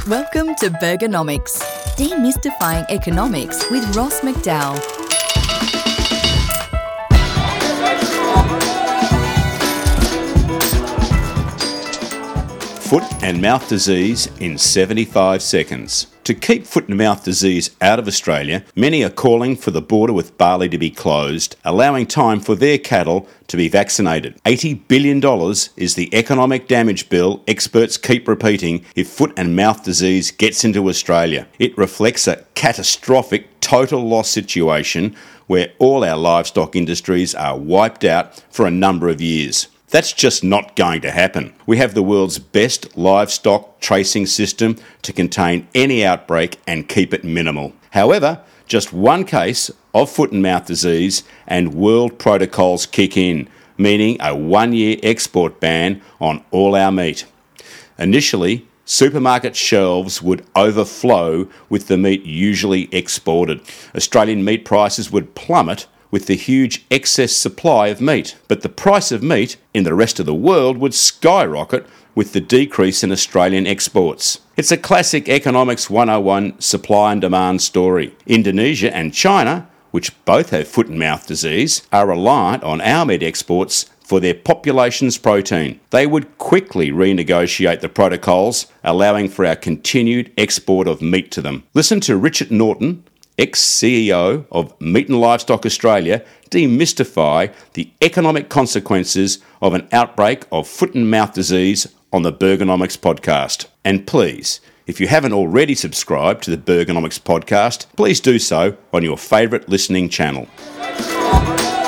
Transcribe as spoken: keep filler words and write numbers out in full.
Welcome to Burgernomics, demystifying economics with Ross McDowell. Foot and mouth disease in seventy-five seconds. To keep foot and mouth disease out of Australia, many are calling for the border with barley to be closed, allowing time for their cattle to be vaccinated. eighty billion dollars is the economic damage bill experts keep repeating if foot and mouth disease gets into Australia. It reflects a catastrophic total loss situation where all our livestock industries are wiped out for a number of years. That's just not going to happen. We have the world's best livestock tracing system to contain any outbreak and keep it minimal. However, just one case of foot and mouth disease and world protocols kick in, meaning a one-year export ban on all our meat. Initially, supermarket shelves would overflow with the meat usually exported. Australian meat prices would plummet with the huge excess supply of meat. But the price of meat in the rest of the world would skyrocket with the decrease in Australian exports. It's a classic Economics one oh one supply and demand story. Indonesia and China, which both have foot and mouth disease, are reliant on our meat exports for their population's protein. They would quickly renegotiate the protocols, allowing for our continued export of meat to them. Listen to Richard Norton, ex-C E O of Meat and Livestock Australia, demystify the economic consequences of an outbreak of foot and mouth disease on the Burgernomics podcast. And please, if you haven't already subscribed to the Burgernomics podcast, please do so on your favourite listening channel.